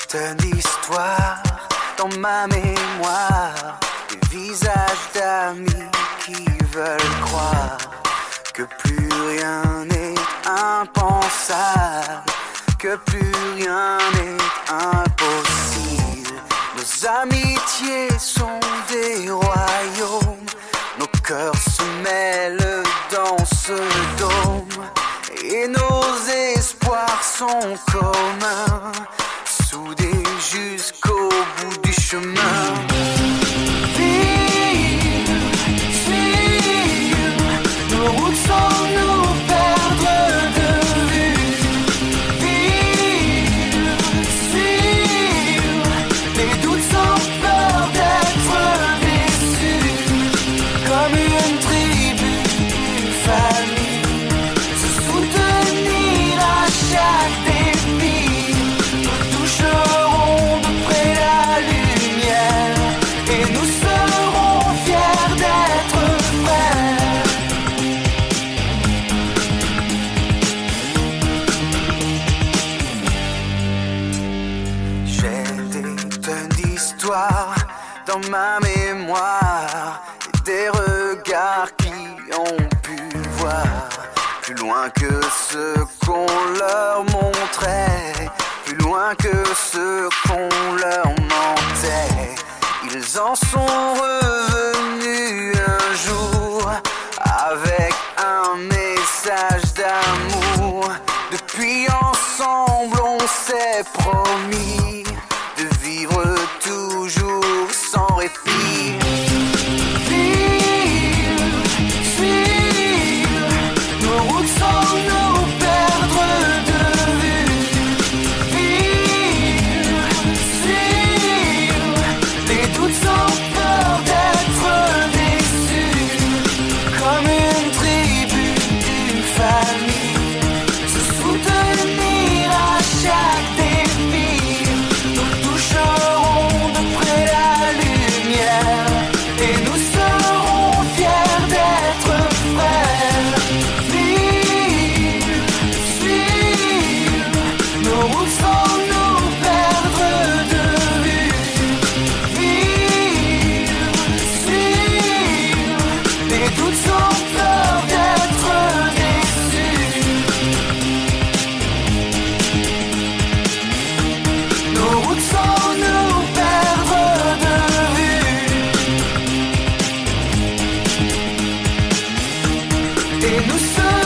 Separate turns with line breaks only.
tonnes d'histoires dans ma mémoire, des visages d'amis qui veulent croire que plus rien n'est impensable, que plus rien n'est impossible. Nos amitiés sont des royaumes, nos cœurs se mêlent dans ce dôme, et nos espoirs sont communs, soudés jusqu'au bout du chemin. Vivre, suivre, nos routes sans nous perdre de vue. Vivre, suivre, les doutes sans peur d'être déçus, comme une tribu, une famille, se soutenir à chaque défi. Nous toucherons de près la lumière et nous serons fiers d'être frères. J'ai des tonnes d'histoires dans ma mémoire, et des regards qui ont pu voir plus loin que ce qu'on leur montrait, plus loin que ce qu'on leur mentait. Ils en sont revenus un jour avec un message d'amour. Depuis ensemble on s'est promis de vivre toujours sans répit. Vivre, suivre, nos routes sans nous perdre de vue. Vivre, suivre, les doutes sans peur d'être déçus, comme une tribu, une famille, se soutenir à chaque défi. Nous toucherons de près la lumière et nous serons fiers d'être frères. Vivre, suivre, nos routes sans nous perdre de vue. Vivre, suivre, les doutes sans peur d'être déçus. Nos routes sans nous perdre de vue, et nous serons